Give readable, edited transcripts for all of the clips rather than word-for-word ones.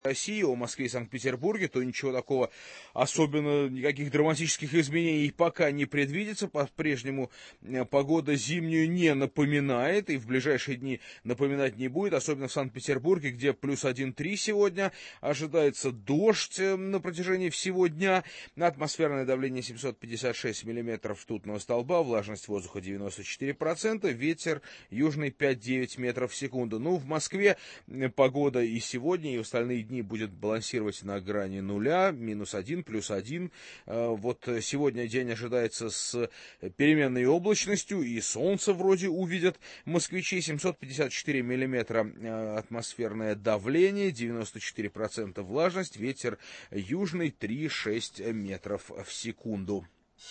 России, о Москве и Санкт-Петербурге, то ничего такого особенно, никаких драматических изменений пока не предвидится. По-прежнему погода зимнюю не напоминает и в ближайшие дни напоминать не будет, особенно в Санкт-Петербурге, где плюс 1,3 сегодня. Ожидается дождь на протяжении всего дня. Атмосферное давление 756 миллиметров ртутного столба, влажность воздуха 94%, ветер южный 5-9 метров в секунду. Ну, в Москве погода и сегодня, и в остальные дни будет балансировать на грани нуля, -1, +1. Вот сегодня день ожидается с переменной облачностью, и солнце вроде увидят москвичи. 754 миллиметра атмосферное давление, 94% влажность, ветер южный 3-6 метров в секунду.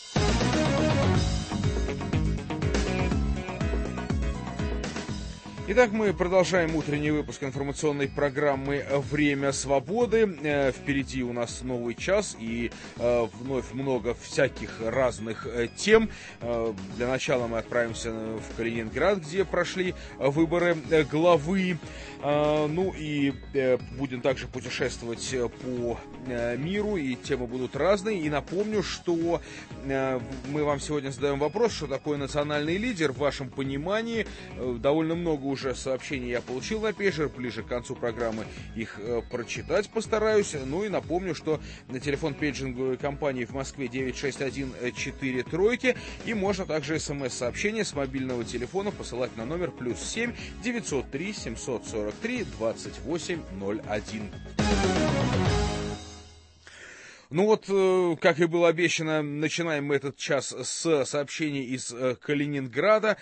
Итак, мы продолжаем утренний выпуск информационной программы «Время свободы». Впереди у нас новый час и вновь много всяких разных тем. Для начала мы отправимся в Калининград, где прошли выборы главы. Ну и будем также путешествовать по миру, и темы будут разные. И напомню, что мы вам сегодня задаем вопрос, что такое национальный лидер в вашем понимании. Довольно много уже сообщений я получил на пейджер, ближе к концу программы их прочитать постараюсь. Ну и напомню, что на телефон пейджинговой компании в Москве 96143, и можно также смс-сообщение с мобильного телефона посылать на номер +7 903 743 2801. Ну вот, как и было обещано, начинаем мы этот час с сообщений из Калининграда.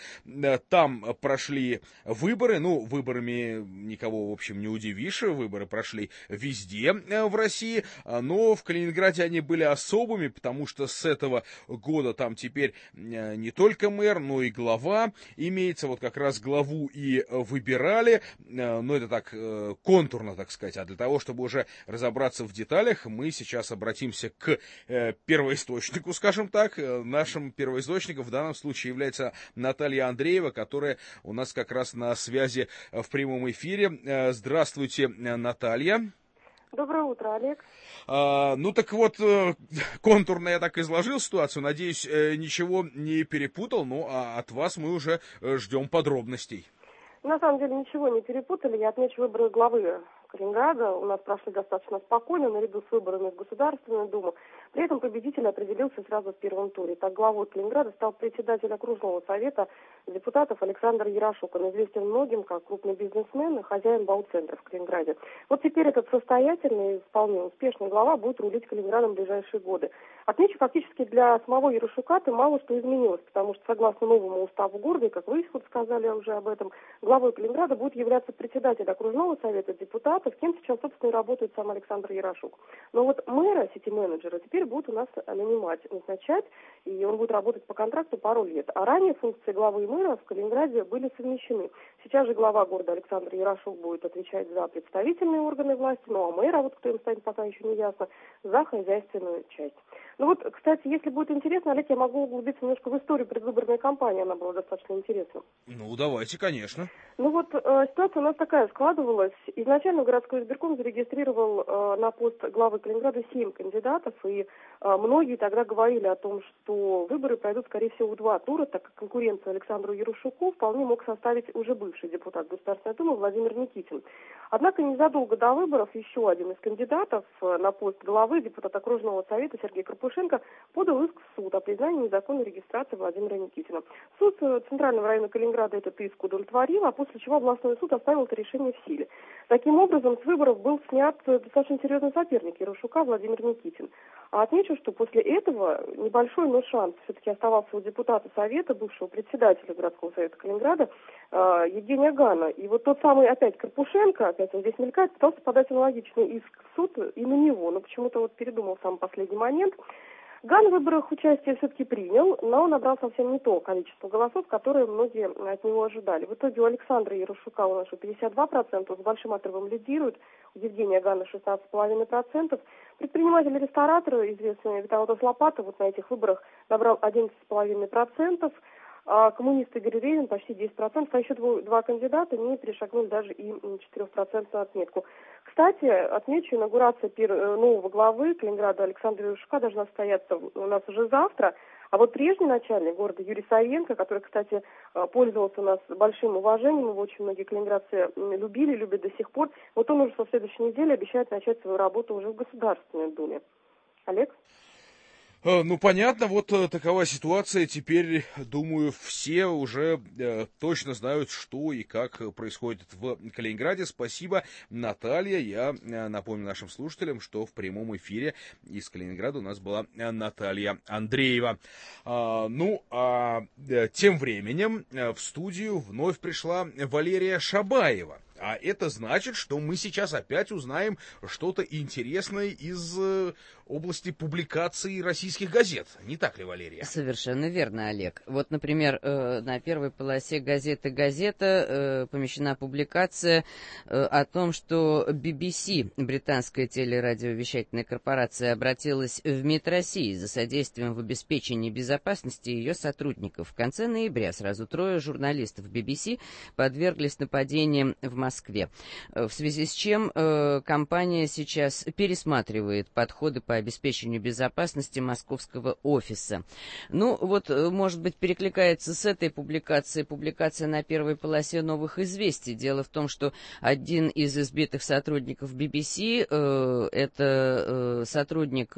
Там прошли выборы. Ну, выборами никого, в общем, не удивишь. Выборы прошли везде в России. Но в Калининграде они были особыми, потому что с этого года там теперь не только мэр, но и глава имеется. Вот как раз главу и выбирали. Но это так контурно, так сказать. А для того, чтобы уже разобраться в деталях, мы сейчас обратимся к первоисточнику, скажем так. Нашим первоисточником в данном случае является Наталья Андреева, которая у нас как раз на связи в прямом эфире. Здравствуйте, Наталья. Доброе утро, Олег. Ну так вот, контурно я так изложил ситуацию. Надеюсь, ничего не перепутал, но от вас мы уже ждем подробностей. На самом деле ничего не перепутали. Я отмечу выборы главы Калининграда. У нас прошли достаточно спокойно, наряду с выборами в Государственную Думу. При этом победитель определился сразу в первом туре. Так, главой Калининграда стал председатель окружного совета депутатов Александр Ярошук. Он известен многим как крупный бизнесмен и хозяин бауцентра в Калининграде. Вот теперь этот состоятельный и вполне успешный глава будет рулить Калининградом в ближайшие годы. Отмечу, фактически для самого Ярошука-то мало что изменилось, потому что согласно новому уставу города, как вы вот сказали уже об этом, главой Калининграда будет являться председатель окружного совета депутатов, кем сейчас, собственно, и работает сам Александр Ярошук. Но вот мэра, сити-менеджера, теперь будут у нас назначать, и он будет работать по контракту пару лет. А ранее функции главы и мэра в Калининграде были совмещены. Сейчас же глава города Александр Ярошук будет отвечать за представительные органы власти, ну а мэра, вот кто им станет, пока еще не ясно, за хозяйственную часть. Ну вот, кстати, если будет интересно, Олег, я могу углубиться немножко в историю предвыборной кампании, она была достаточно интересна. Ну, давайте, конечно. Ну вот, ситуация у нас такая складывалась. Изначально городской избирком зарегистрировал на пост главы Калининграда 7 кандидатов, и многие тогда говорили о том, что выборы пройдут, скорее всего, в 2 тура, так как конкуренцию Александру Ярошуку вполне мог составить уже бывший депутат Государственной Думы Владимир Никитин. Однако незадолго до выборов еще один из кандидатов на пост главы, депутат окружного совета Сергей Карпушенко, подал иск в суд о признании незаконной регистрации Владимира Никитина. Суд Центрального района Калининграда этот иск удовлетворил, а после чего областной суд оставил это решение в силе. Таким образом, с выборов был снят достаточно серьезный соперник Ярошука Владимир Никитин. А отмечу, что после этого небольшой, но шанс все-таки оставался у депутата Совета, бывшего председателя городского совета Калининграда Евгения Гана. И вот тот самый опять Карпушенко, опять он здесь мелькает, пытался подать аналогичный иск в суд и на него, но почему-то вот передумал в самый последний момент. Ган в выборах участие все-таки принял, но он набрал совсем не то количество голосов, которые многие от него ожидали. В итоге у Александра Ярошука у нас 52%, с большим отрывом лидирует, у Евгения Гана 16,5%. Предприниматель-ресторатор, известный Виталий Лопата, вот на этих выборах набрал 11,5%. а коммунист Игорь Ревин почти 10%, а еще два кандидата не перешагнули даже и 4% отметку. Кстати, отмечу, инаугурация нового главы Калининграда Александра Юшка должна состояться у нас уже завтра. А вот прежний начальник города Юрий Савенко, который, кстати, пользовался у нас большим уважением, его очень многие калининградцы любят до сих пор, вот он уже со следующей недели обещает начать свою работу уже в Государственной Думе. Олег? Ну, понятно, вот такова ситуация. Теперь, думаю, все уже точно знают, что и как происходит в Калининграде. Спасибо, Наталья. Я напомню нашим слушателям, что в прямом эфире из Калининграда у нас была Наталья Андреева. Тем временем в студию вновь пришла Валерия Шабаева. А это значит, что мы сейчас опять узнаем что-то интересное из области публикаций российских газет. Не так ли, Валерия? Совершенно верно, Олег. Вот, например, на первой полосе газеты «Газета» помещена публикация о том, что BBC, британская телерадиовещательная корпорация, обратилась в МИД России за содействием в обеспечении безопасности ее сотрудников. В конце ноября сразу 3 журналистов BBC подверглись нападениям в Москве, в связи с чем компания сейчас пересматривает подходы по обеспечению безопасности московского офиса. Ну, вот, может быть, перекликается с этой публикацией публикация на первой полосе «Новых известий». Дело в том, что один из избитых сотрудников BBC, это сотрудник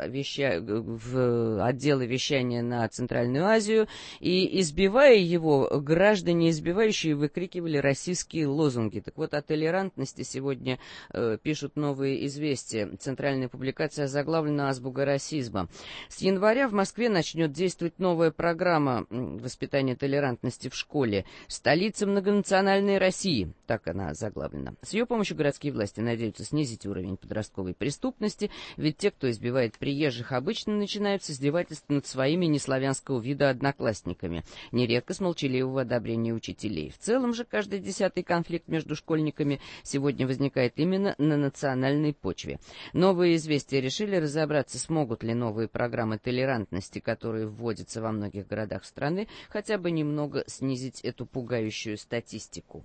отдела вещания на Центральную Азию, и, избивая его, граждане избивающие выкрикивали российские лозунги. Так вот, о толерантности сегодня пишут «Новые известия». Центральная публикация озаглавлена «Азбука расизма». С января в Москве начнет действовать новая программа воспитания толерантности в школе «Столица многонациональной России». Так она озаглавлена. С ее помощью городские власти надеются снизить уровень подростковой преступности, ведь те, кто избивает приезжих, обычно начинают с издевательств над своими неславянского вида одноклассниками, нередко с молчаливого одобрения учителей. В целом же каждый 10-й конфликт между школьниками сегодня возникает именно на национальной почве. Новые известия решили разобраться, смогут ли новые программы толерантности, которые вводятся во многих городах страны, хотя бы немного снизить эту пугающую статистику.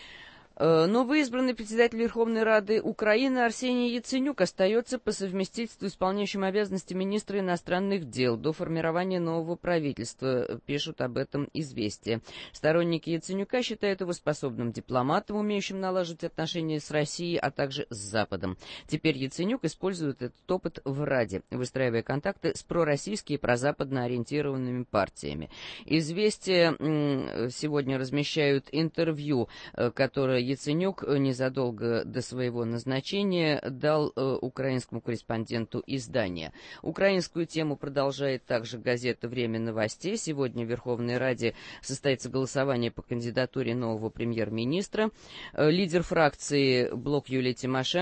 Новоизбранный председатель Верховной Рады Украины Арсений Яценюк остается по совместительству исполняющим обязанности министра иностранных дел до формирования нового правительства, пишут об этом «Известия». Сторонники Яценюка считают его способным дипломатом, умеющим налаживать отношения с Россией, а также с Западом. Теперь Яценюк использует этот опыт в Раде, выстраивая контакты с пророссийскими и прозападно ориентированными партиями. «Известия» сегодня размещают интервью, которое Яценюк незадолго до своего назначения дал украинскому корреспонденту издания. Украинскую тему продолжает также газета «Время новостей». Сегодня в Верховной Раде состоится голосование по кандидатуре нового премьер-министра. Лидер фракции «Блок» Юлия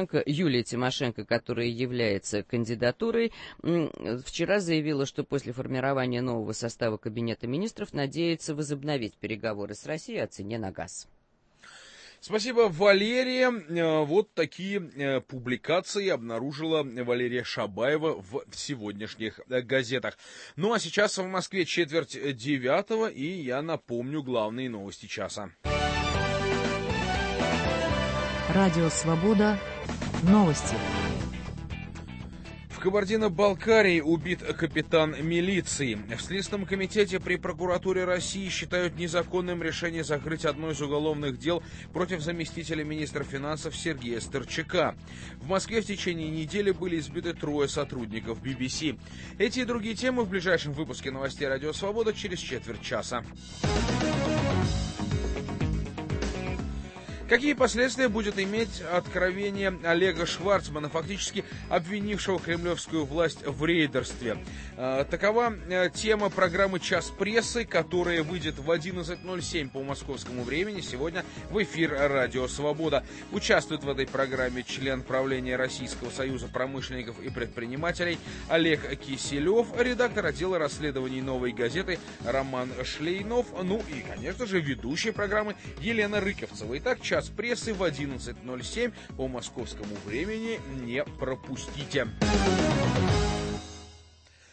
Тимошенко, которая является кандидатурой, вчера заявила, что после формирования нового состава Кабинета министров надеется возобновить переговоры с Россией о цене на газ. Спасибо, Валерия. Вот такие публикации обнаружила Валерия Шабаева в сегодняшних газетах. Ну а сейчас в Москве 8:45, и я напомню главные новости часа. Радио «Свобода». Новости. В Кабардино-Балкарии убит капитан милиции. В Следственном комитете при прокуратуре России считают незаконным решение закрыть одно из уголовных дел против заместителя министра финансов Сергея Стырчака. В Москве в течение недели были избиты 3 сотрудников BBC. Эти и другие темы в ближайшем выпуске новостей «Радио Свобода» через четверть часа. Какие последствия будет иметь откровение Олега Шварцмана, фактически обвинившего кремлевскую власть в рейдерстве? Такова тема программы «Час прессы», которая выйдет в 11:07 по московскому времени сегодня в эфир «Радио Свобода». Участвует в этой программе член правления Российского союза промышленников и предпринимателей Олег Киселев, редактор отдела расследований «Новой газеты» Роман Шлейнов, ну и, конечно же, ведущая программы Елена Рыковцева. Итак, «Час прессы» в 11:07 по московскому времени. Не пропустите.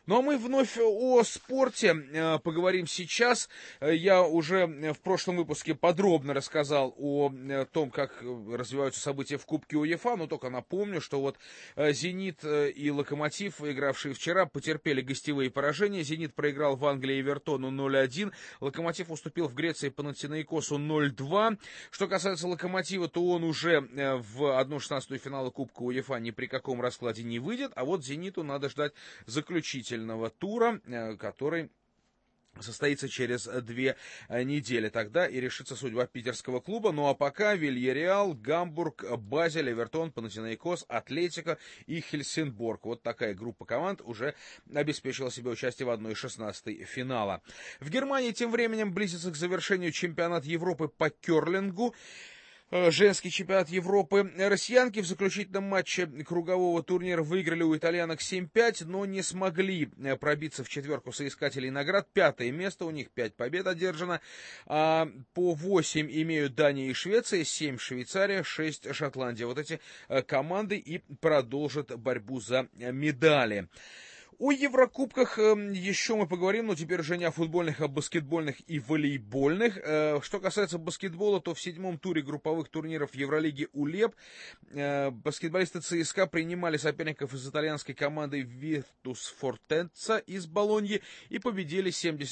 Ну а мы вновь о спорте поговорим сейчас. Я уже в прошлом выпуске подробно рассказал о том, как развиваются события в Кубке УЕФА, но только напомню, что вот «Зенит» и «Локомотив», игравшие вчера, потерпели гостевые поражения. «Зенит» проиграл в Англии «Эвертону» 0-1, «Локомотив» уступил в Греции «Панатинаикосу» 0-2. Что касается «Локомотива», то он уже в 1/16 финала Кубка УЕФА ни при каком раскладе не выйдет, а вот «Зениту» надо ждать заключительного тура, который состоится через 2 недели. Тогда и решится судьба питерского клуба. Ну а пока Вильяреал, Гамбург, Базель, Эвертон, Панатинаикос, Атлетико и Хельсинборг. Вот такая группа команд уже обеспечила себе участие в 1/16 финала. В Германии тем временем близится к завершению чемпионат Европы по керлингу. Женский чемпионат Европы. Россиянки в заключительном матче кругового турнира выиграли у итальянок 7-5, но не смогли пробиться в четверку соискателей наград. 5-е место, у них 5 побед одержано. По 8 имеют Дания и Швеция, 7 Швейцария, 6 Шотландия. Вот эти команды и продолжат борьбу за медали. О Еврокубках еще мы поговорим, но теперь уже не о футбольных, а о баскетбольных и волейбольных. Что касается баскетбола, то в 7-м туре групповых турниров Евролиги УЛЕП баскетболисты ЦСКА принимали соперников из итальянской команды Virtus Fortezza из Болоньи и победили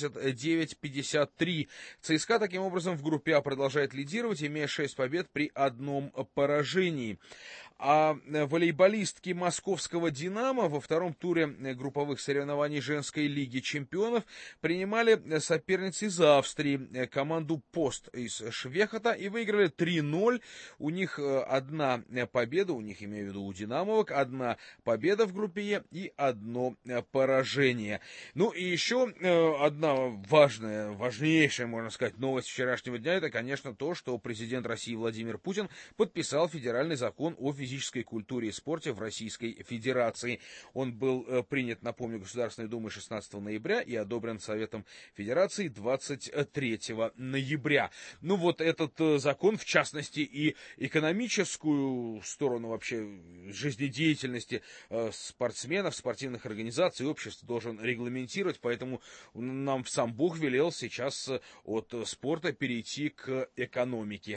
79-53. ЦСКА таким образом в группе А продолжает лидировать, имея 6 побед при 1 поражении. А волейболистки московского «Динамо» во 2-м туре групповых соревнований женской лиги чемпионов принимали соперниц из Австрии, команду «Пост» из Швехата, и выиграли 3-0. У них 1 победа, у них, имею в виду, у «Динамовок», 1 победа в группе Е и 1 поражение. Ну и еще одна важнейшая, можно сказать, новость вчерашнего дня, это, конечно, то, что президент России Владимир Путин подписал федеральный закон о физической культуре и спорте в Российской Федерации. Он был принят, напомню, Государственной Думой 16 ноября и одобрен Советом Федерации 23 ноября. Ну вот этот закон, в частности, и экономическую сторону вообще жизнедеятельности спортсменов, спортивных организаций, обществ должен регламентировать, поэтому нам сам Бог велел сейчас от спорта перейти к экономике.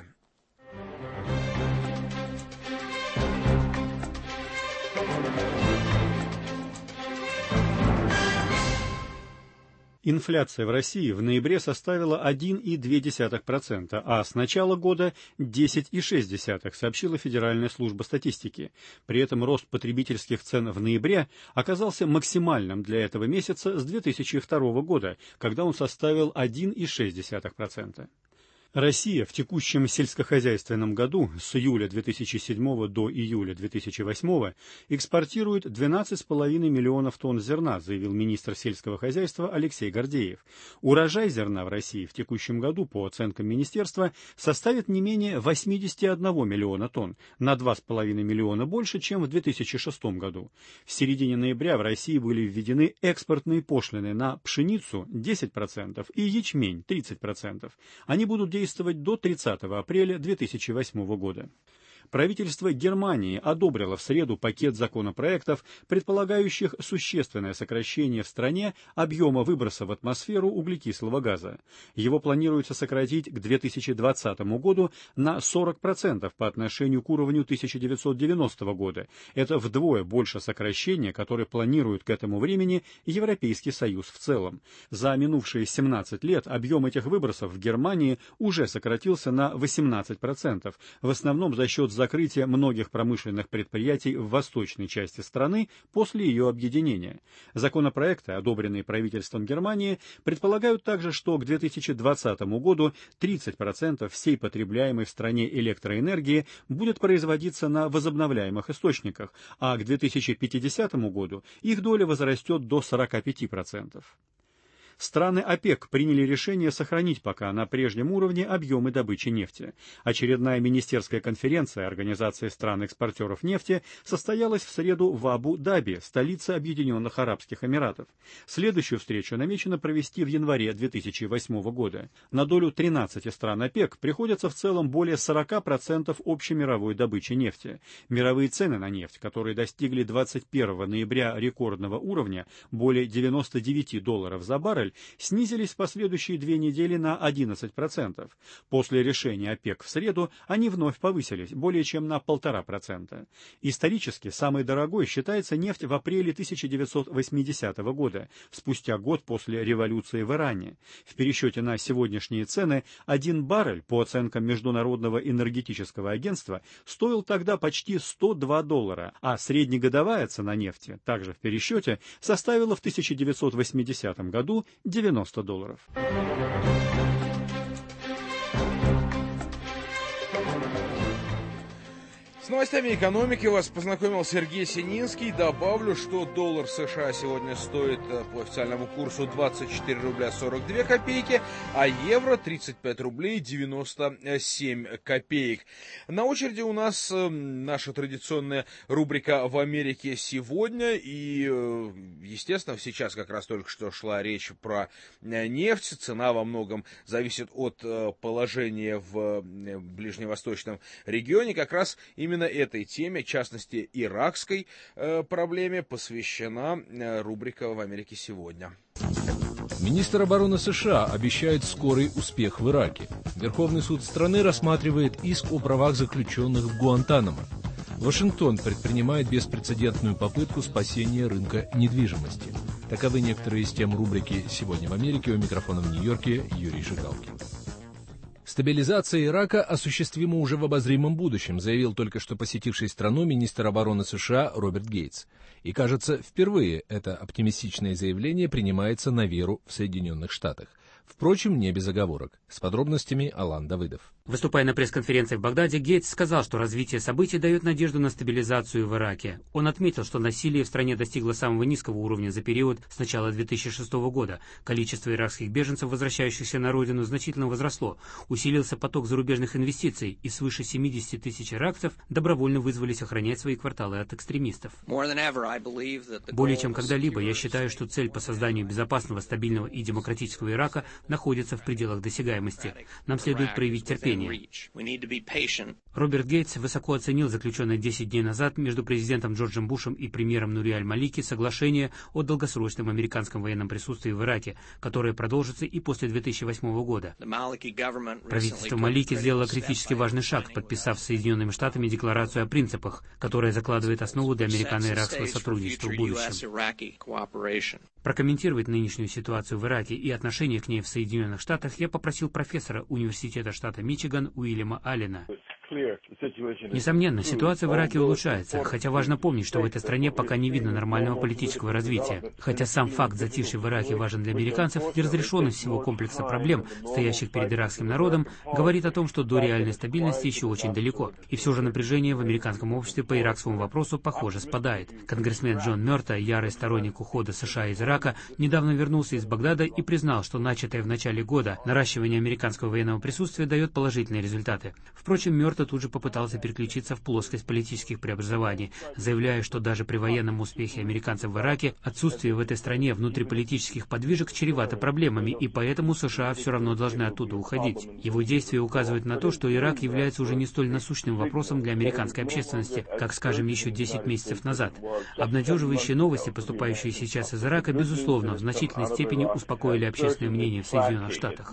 Инфляция в России в ноябре составила 1,2%, а с начала года 10,6%, сообщила Федеральная служба статистики. При этом рост потребительских цен в ноябре оказался максимальным для этого месяца с 2002 года, когда он составил 1,6%. Россия в текущем сельскохозяйственном году с июля 2007 до июля 2008 экспортирует 12,5 миллионов тонн зерна, заявил министр сельского хозяйства Алексей Гордеев. Урожай зерна в России в текущем году, по оценкам министерства, составит не менее 81 миллиона тонн, на 2,5 миллиона больше, чем в 2006 году. В середине ноября в России были введены экспортные пошлины на пшеницу 10% и ячмень 30%. Они будут действовать до 30 апреля 2008 года. Правительство Германии одобрило в среду пакет законопроектов, предполагающих существенное сокращение в стране объема выброса в атмосферу углекислого газа. Его планируется сократить к 2020 году на 40% по отношению к уровню 1990 года. Это вдвое больше сокращения, которое планирует к этому времени Европейский Союз в целом. За минувшие 17 лет объем этих выбросов в Германии уже сократился на 18%, в основном за счет закрытия многих промышленных предприятий в восточной части страны после ее объединения. Законопроекты, одобренные правительством Германии, предполагают также, что к 2020 году 30% всей потребляемой в стране электроэнергии будет производиться на возобновляемых источниках, а к 2050 году их доля возрастет до 45%. Страны ОПЕК приняли решение сохранить пока на прежнем уровне объемы добычи нефти. Очередная министерская конференция Организации стран-экспортеров нефти состоялась в среду в Абу-Даби, столице Объединенных Арабских Эмиратов. Следующую встречу намечено провести в январе 2008 года. На долю 13 стран ОПЕК приходится в целом более 40% общей мировой добычи нефти. Мировые цены на нефть, которые достигли 21 ноября рекордного уровня, более $99 за баррель, снизились в последующие 2 недели на 11%. После решения ОПЕК в среду они вновь повысились более чем на 1,5%. Исторически самой дорогой считается нефть в апреле 1980 года, спустя год после революции в Иране. В пересчете на сегодняшние цены 1 баррель, по оценкам Международного энергетического агентства, стоил тогда почти $102, а среднегодовая цена нефти, также в пересчете, составила в 1980 году $90. С новостями экономики вас познакомил Сергей Сининский. Добавлю, что доллар США сегодня стоит по официальному курсу 24 рубля 42 копейки, а евро 35 рублей 97 копеек. На очереди у нас наша традиционная рубрика «В Америке сегодня». И, естественно, сейчас как раз только что шла речь про нефть. Цена во многом зависит от положения в ближневосточном регионе. Как раз именно этой теме, в частности, иракской проблеме, посвящена рубрика «В Америке сегодня». Министр обороны США обещает скорый успех в Ираке. Верховный суд страны рассматривает иск о правах заключенных в Гуантанамо. Вашингтон предпринимает беспрецедентную попытку спасения рынка недвижимости. Таковы некоторые из тем рубрики «Сегодня в Америке». У микрофона в Нью-Йорке Юрий Жигалкин. Стабилизация Ирака осуществима уже в обозримом будущем, заявил только что посетивший страну министр обороны США Роберт Гейтс. И, кажется, впервые это оптимистичное заявление принимается на веру в Соединенных Штатах. Впрочем, не без оговорок. С подробностями Алан Давыдов. Выступая на пресс-конференции в Багдаде, Гейтс сказал, что развитие событий дает надежду на стабилизацию в Ираке. Он отметил, что насилие в стране достигло самого низкого уровня за период с начала 2006 года. Количество иракских беженцев, возвращающихся на родину, значительно возросло. Усилился поток зарубежных инвестиций, и свыше 70 тысяч иракцев добровольно вызвались охранять свои кварталы от экстремистов. Более чем когда-либо я считаю, что цель по созданию безопасного, стабильного и демократического Ирака находится в пределах досягаемости. Нам следует проявить терпение. Роберт Гейтс высоко оценил заключенное 10 дней назад между президентом Джорджем Бушем и премьером Нури аль-Малики соглашение о долгосрочном американском военном присутствии в Ираке, которое продолжится и после 2008 года. Правительство Малики сделало критически важный шаг, подписав с Соединенными Штатами декларацию о принципах, которая закладывает основу для американо-иракского сотрудничества в будущем. Прокомментировать нынешнюю ситуацию в Ираке и отношение к ней в Соединенных Штатах я попросил профессора Университета штата Мичиган Уильяма Аллена. Несомненно, ситуация в Ираке улучшается, хотя важно помнить, что в этой стране пока не видно нормального политического развития. Хотя сам факт затишья в Ираке важен для американцев, неразрешенность всего комплекса проблем, стоящих перед иракским народом, говорит о том, что до реальной стабильности еще очень далеко. И все же напряжение в американском обществе по иракскому вопросу, похоже, спадает. Конгрессмен Джон Мёрта, ярый сторонник ухода США из Ирака, недавно вернулся из Багдада и признал, что начатое в начале года наращивание американского военного присутствия дает положительные результаты. Впрочем, Мёрта тут же попытался переключиться в плоскость политических преобразований, заявляя, что даже при военном успехе американцев в Ираке отсутствие в этой стране внутриполитических подвижек чревато проблемами, и поэтому США все равно должны оттуда уходить. Его действия указывают на то, что Ирак является уже не столь насущным вопросом для американской общественности, как, скажем, еще 10 месяцев назад. Обнадеживающие новости, поступающие сейчас из Ирака, безусловно, в значительной степени успокоили общественное мнение в Соединенных Штатах.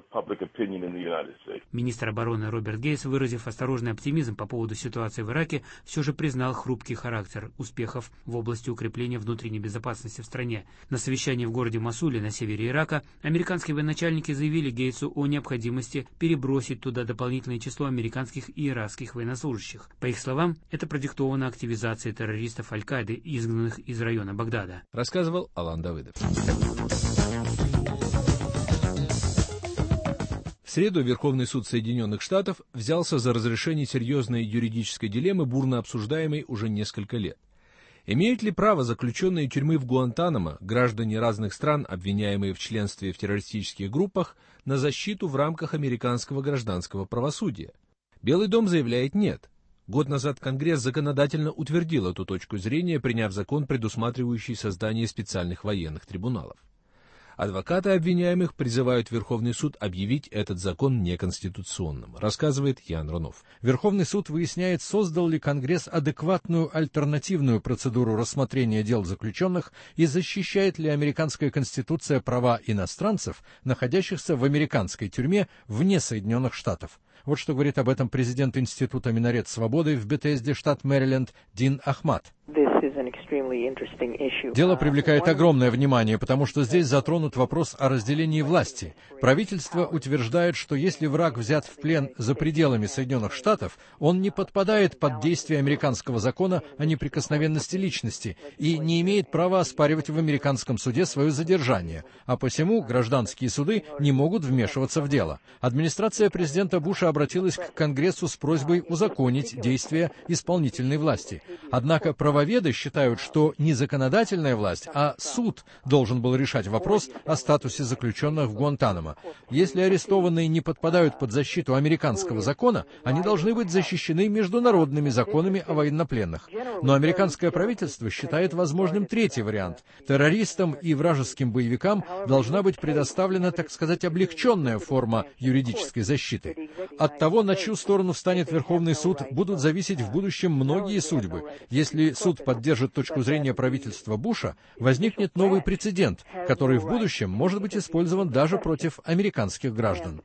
Министр обороны Роберт Гейтс, выразив осторожный оптимизм по поводу ситуации в Ираке, все же признал хрупкий характер успехов в области укрепления внутренней безопасности в стране. На совещании в городе Мосуле на севере Ирака американские военачальники заявили Гейтсу о необходимости перебросить туда дополнительное число американских и иракских военнослужащих. По их словам, это продиктовано активизацией террористов Аль-Каиды, изгнанных из района Багдада. Рассказывал Алан Давыдов. В среду Верховный суд Соединенных Штатов взялся за разрешение серьезной юридической дилеммы, бурно обсуждаемой уже несколько лет. Имеют ли право заключенные тюрьмы в Гуантанамо, граждане разных стран, обвиняемые в членстве в террористических группах, на защиту в рамках американского гражданского правосудия? Белый дом заявляет «нет». Год назад Конгресс законодательно утвердил эту точку зрения, приняв закон, предусматривающий создание специальных военных трибуналов. Адвокаты обвиняемых призывают Верховный суд объявить этот закон неконституционным, рассказывает Ян Ронов. Верховный суд выясняет, создал ли Конгресс адекватную альтернативную процедуру рассмотрения дел заключенных и защищает ли американская Конституция права иностранцев, находящихся в американской тюрьме вне Соединенных Штатов. Вот что говорит об этом президент Института Минарет Свободы в Бетезде, штат Мэриленд, Дин Ахмад. Дело привлекает огромное внимание, потому что здесь затронут вопрос о разделении власти. Правительство утверждает, что если враг взят в плен за пределами Соединенных Штатов, он не подпадает под действие американского закона о неприкосновенности личности и не имеет права оспаривать в американском суде свое задержание, а посему гражданские суды не могут вмешиваться в дело. Администрация президента Буша обратилась к Конгрессу с просьбой узаконить действия исполнительной власти. Однако правоведы считают, что не законодательная власть, а суд должен был решать вопрос о статусе заключенных в Гуантанамо. Если арестованные не подпадают под защиту американского закона, они должны быть защищены международными законами о военнопленных. Но американское правительство считает возможным третий вариант. Террористам и вражеским боевикам должна быть предоставлена, так сказать, облегченная форма юридической защиты. От того, на чью сторону встанет Верховный суд, будут зависеть в будущем многие судьбы. Если суд поддержит точку зрения правительства Буша, возникнет новый прецедент, который в будущем может быть использован даже против американских граждан.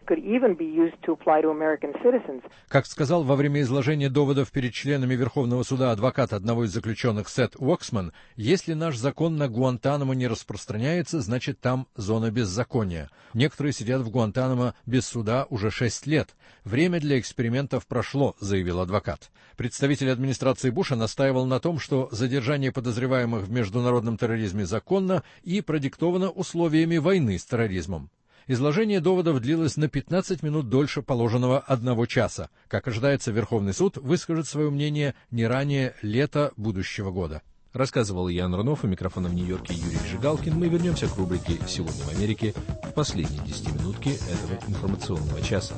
Как сказал во время изложения доводов перед членами Верховного суда адвокат одного из заключенных Сет Уоксман, если наш закон на Гуантанамо не распространяется, значит там зона беззакония. Некоторые сидят в Гуантанамо без суда уже 6 лет. Время для экспериментов прошло, заявил адвокат. Представитель администрации Буша настаивал на том, что задержание подозреваемых в международном терроризме законно и продиктовано условиями войны с терроризмом. Изложение доводов длилось на 15 минут дольше положенного 1 часа. Как ожидается, Верховный суд выскажет свое мнение не ранее лета будущего года. Рассказывал Ян Ронов, у микрофона в Нью-Йорке Юрий Жигалкин. Мы вернемся к рубрике «Сегодня в Америке» в последней 10-минутке этого информационного часа.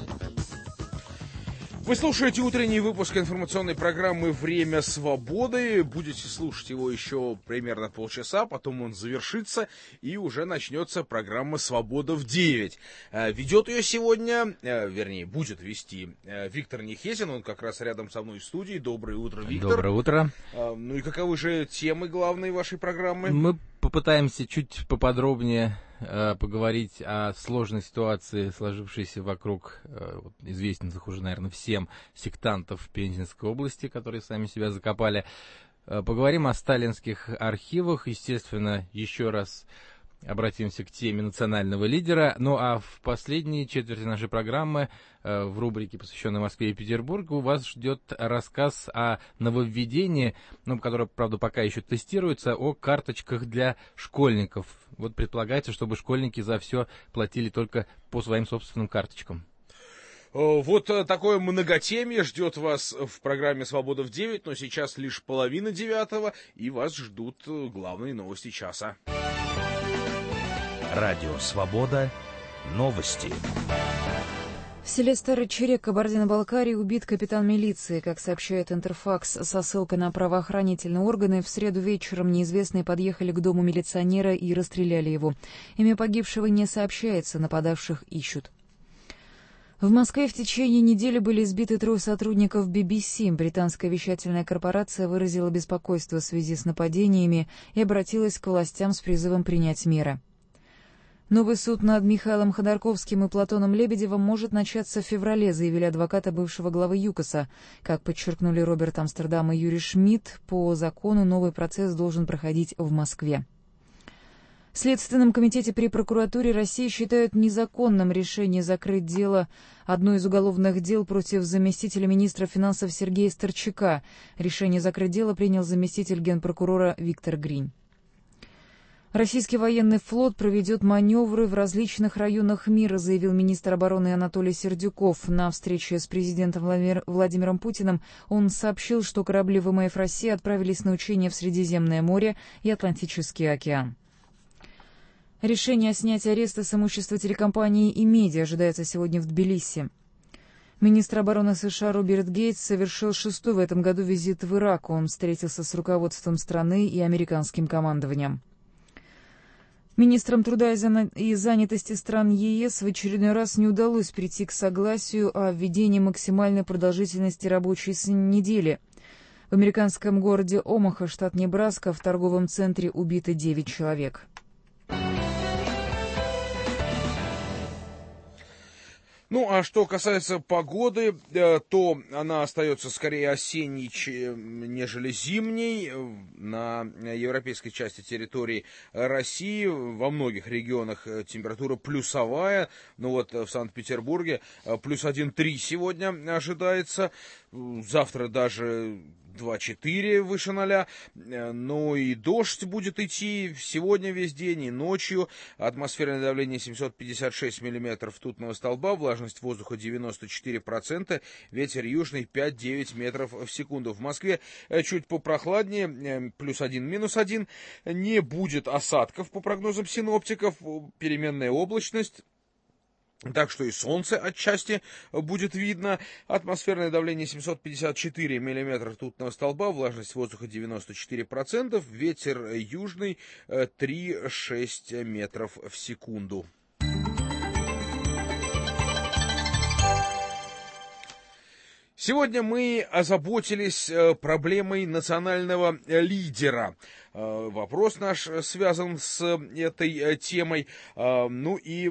Вы слушаете утренний выпуск информационной программы «Время свободы». Будете слушать его еще примерно полчаса, потом он завершится, и уже начнется программа «Свобода в 9». Ведет ее сегодня, вернее, будет вести Виктор Нехесин, он как раз рядом со мной в студии. Доброе утро, Виктор. Доброе утро. Ну и каковы же темы главной вашей программы? Мы попытаемся чуть поподробнее поговорить о сложной ситуации, сложившейся вокруг известных уже, наверное, всем сектантов Пензенской области, которые сами себя закопали. Поговорим о сталинских архивах, естественно, еще раз обратимся к теме национального лидера. Ну а в последней четверти нашей программы, в рубрике, посвященной Москве и Петербургу, вас ждет рассказ о нововведении, которое, правда, пока еще тестируется, о карточках для школьников. Вот предполагается, чтобы школьники за все платили только по своим собственным карточкам. Вот такое многотемье ждет вас в программе «Свобода в 9», но сейчас лишь 8:30, и вас ждут главные новости часа. Радио «Свобода». Новости. В селе Старый Черек Кабардино-Балкарии убит капитан милиции. Как сообщает Интерфакс со ссылкой на правоохранительные органы, в среду вечером неизвестные подъехали к дому милиционера и расстреляли его. Имя погибшего не сообщается, нападавших ищут. В Москве в течение недели были избиты 3 сотрудников BBC. Британская вещательная корпорация выразила беспокойство в связи с нападениями и обратилась к властям с призывом принять меры. Новый суд над Михаилом Ходорковским и Платоном Лебедевым может начаться в феврале, заявили адвокаты бывшего главы ЮКОСа. Как подчеркнули Роберт Амстердам и Юрий Шмидт, по закону новый процесс должен проходить в Москве. В Следственном комитете при прокуратуре России считают незаконным решение закрыть дело, одно из уголовных дел против заместителя министра финансов Сергея Старчака. Решение закрыть дело принял заместитель генпрокурора Виктор Гринь. Российский военный флот проведет маневры в различных районах мира, заявил министр обороны Анатолий Сердюков. На встрече с президентом Владимиром Путиным он сообщил, что корабли ВМФ России отправились на учения в Средиземное море и Атлантический океан. Решение о снятии ареста с имущества телекомпании «Имедиа» ожидается сегодня в Тбилиси. Министр обороны США Роберт Гейтс совершил 6-й в этом году визит в Ирак. Он встретился с руководством страны и американским командованием. Министрам труда и занятости стран ЕС в очередной раз не удалось прийти к согласию о введении максимальной продолжительности рабочей недели. В американском городе Омаха, штат Небраска, в торговом центре убито 9 человек. Ну, а что касается погоды, то она остается скорее осенней, нежели зимней. На европейской части территории России во многих регионах температура плюсовая. Ну вот в Санкт-Петербурге плюс 1,3 сегодня ожидается. Завтра даже 2,4 выше 0. Ну и дождь будет идти сегодня весь день и ночью. Атмосферное давление 756 миллиметров ртутного столба, влажность воздуха 94%, ветер южный 5-9 метров в секунду. В Москве чуть попрохладнее, плюс 1, минус 1. Не будет осадков по прогнозам синоптиков, переменная облачность. Так что и солнце отчасти будет видно. Атмосферное давление 754 миллиметра ртутного столба, влажность воздуха 94%, ветер южный 3-6 метров в секунду. Сегодня мы озаботились проблемой национального лидера. Вопрос наш связан с этой темой. Ну и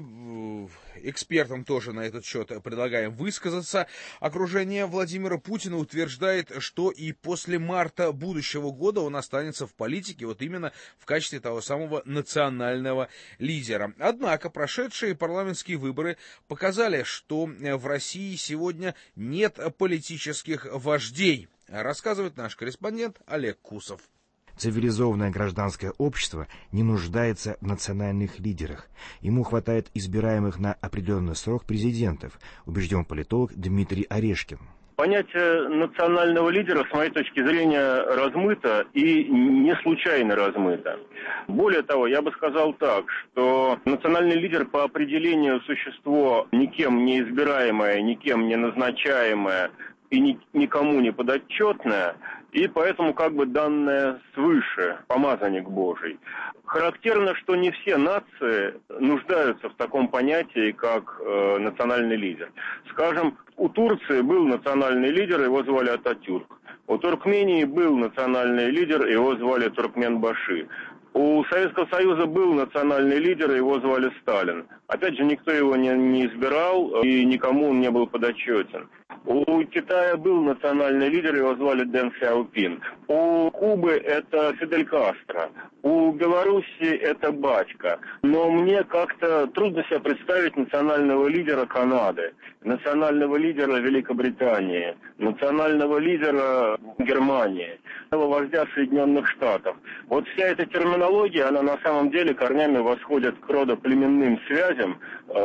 экспертам тоже на этот счет предлагаем высказаться. Окружение Владимира Путина утверждает, что и после марта будущего года он останется в политике вот именно в качестве того самого национального лидера. Однако прошедшие парламентские выборы показали, что в России сегодня нет политических вождей, рассказывает наш корреспондент Олег Кусов. Цивилизованное гражданское общество не нуждается в национальных лидерах. Ему хватает избираемых на определенный срок президентов, убежден политолог Дмитрий Орешкин. Понятие национального лидера, с моей точки зрения, размыто и не случайно размыто. Более того, я бы сказал так, что национальный лидер по определению существо никем не избираемое, никем не назначаемое и никому не подотчетное, и поэтому как бы данное свыше, помазанник Божий. Характерно, что не все нации нуждаются в таком понятии, как национальный лидер. Скажем, у Турции был национальный лидер, его звали Ататюрк. У Туркмении был национальный лидер, его звали Туркменбаши. У Советского Союза был национальный лидер, его звали Сталин. Опять же, никто его не избирал, и никому он не был подотчетен. У Китая был национальный лидер, его звали Дэн Сяопин. У Кубы это Фидель Кастро. У Беларуси это Батько. Но мне как-то трудно себе представить национального лидера Канады, национального лидера Великобритании, национального лидера Германии, вождя Соединенных Штатов. Вот вся эта терминология, она на самом деле корнями восходит к родоплеменным связям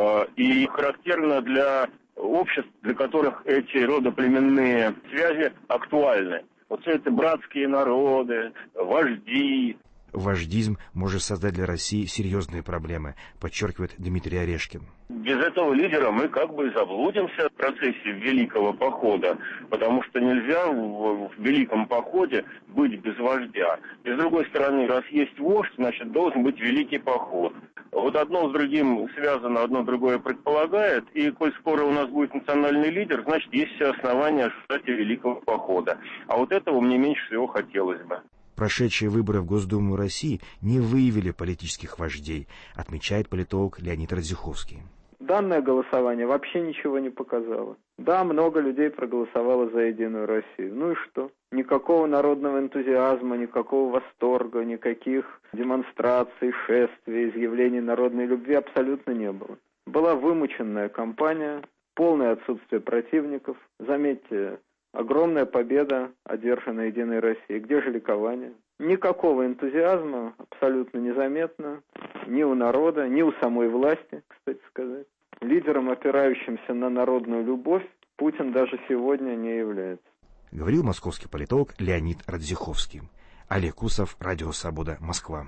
и характерна для обществ, для которых эти родоплеменные связи актуальны. Вот все это братские народы, вожди. Вождизм может создать для России серьезные проблемы, подчеркивает Дмитрий Орешкин. Без этого лидера мы как бы заблудимся в процессе Великого похода, потому что нельзя в Великом походе быть без вождя. И с другой стороны, раз есть вождь, значит должен быть Великий поход. Вот одно с другим связано, одно другое предполагает, и коль скоро у нас будет национальный лидер, значит есть все основания ожидать Великого похода. А вот этого мне меньше всего хотелось бы. Прошедшие выборы в Госдуму России не выявили политических вождей, отмечает политолог Леонид Радзиховский. Данное голосование вообще ничего не показало. Да, много людей проголосовало за Единую Россию. Ну и что? Никакого народного энтузиазма, никакого восторга, никаких демонстраций, шествий, изъявлений народной любви абсолютно не было. Была вымученная кампания, полное отсутствие противников. Заметьте, огромная победа одержана Единой Россией. Где же ликование? Никакого энтузиазма абсолютно незаметно ни у народа, ни у самой власти, кстати сказать. Лидером, опирающимся на народную любовь, Путин даже сегодня не является. Говорил московский политолог Леонид Радзиховский. Олег Усов, Радио Свобода, Москва.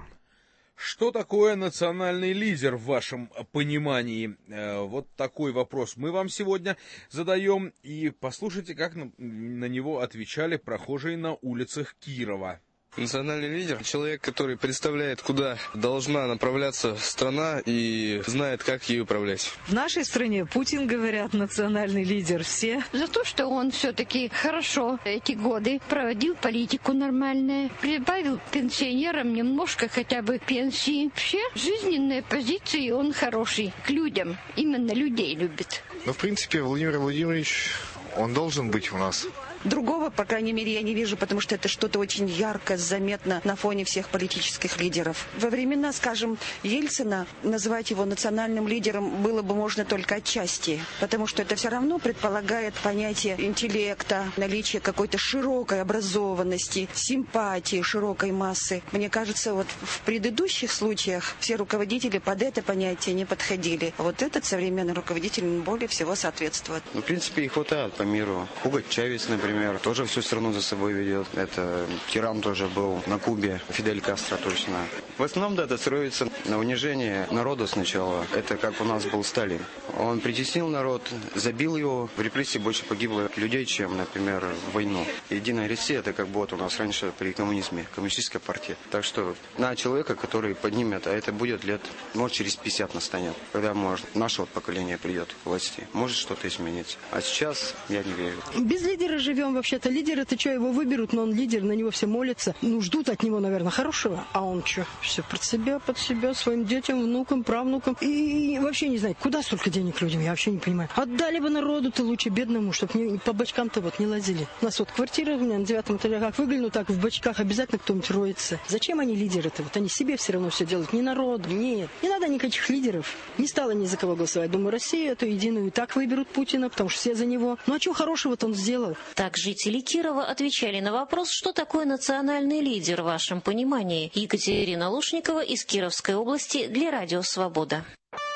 Что такое национальный лидер в вашем понимании? Вот такой вопрос мы вам сегодня задаем. И послушайте, как на него отвечали прохожие на улицах Кирова. Национальный лидер – человек, который представляет, куда должна направляться страна и знает, как ей управлять. В нашей стране Путин, говорят, национальный лидер. Все за то, что он все-таки хорошо эти годы проводил политику нормальную, прибавил пенсионерам немножко хотя бы пенсии. Вообще, жизненные позиции он хороший к людям, именно людей любит. В принципе, Владимир Владимирович, он должен быть у нас. Другого, по крайней мере, я не вижу, потому что это что-то очень ярко, заметно на фоне всех политических лидеров. Во времена, скажем, Ельцина называть его национальным лидером было бы можно только отчасти, потому что это все равно предполагает понятие интеллекта, наличие какой-то широкой образованности, симпатии широкой массы. Мне кажется, вот в предыдущих случаях все руководители под это понятие не подходили. А вот этот современный руководитель более всего соответствует. В принципе, их хватает по миру. Хуго Чавес, например, тоже всю страну за собой ведет. Это тиран тоже был на Кубе, Фидель Кастро точно. В основном, да, это строится на унижении народа сначала. Это как у нас был Сталин. Он притеснил народ, забил его. В репрессии больше погибло людей, чем, например, в войну. Единая Россия, это как вот у нас раньше при коммунизме, коммунистическая партия. Так что на человека, который поднимет, а это будет лет, может, через 50 настанет, когда, может, наше вот поколение придет к власти, может что-то измениться. А сейчас я не верю. Без лидера живем. Вообще-то лидер, это что, его выберут, но он лидер, на него все молятся. Ну, ждут от него, наверное, хорошего. А он что? Все под себя, своим детям, внукам, правнукам. И вообще не знаю, куда столько денег людям, я вообще не понимаю. Отдали бы народу-то лучше бедному, чтобы по бочкам-то вот не лазили. У нас вот квартира у меня на 9 этаже, как выгляну, так в бочках обязательно кто-нибудь роется. Зачем они лидеры-то? Вот они себе все равно все делают, не народу, нет. Не надо никаких лидеров. Не стало ни за кого голосовать. Думаю, Россию эту единую и так выберут Путина, потому что все за него. Ну а что хорошего-то он сделал? Так жители Кирова отвечали на вопрос, что такое национальный лидер в вашем понимании. Екатерина Лушникова из Кировской области для Радио Свобода.